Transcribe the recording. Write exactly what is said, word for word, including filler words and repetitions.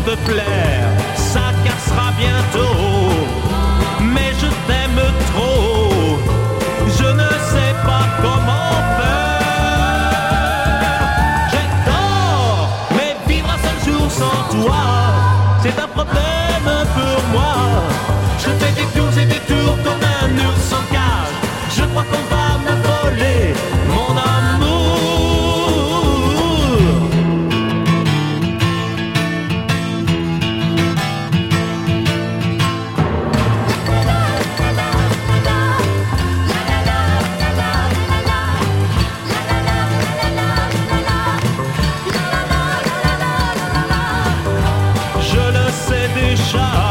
te plaire, ça cassera bientôt. Mais je t'aime trop, je ne sais pas comment faire. J'ai tort, mais vivre un seul jour sans toi, c'est un problème pour moi. Je fais des tours et des tours comme un ours sans cage. Je crois qu'on va me voler mon amour. Je le sais déjà.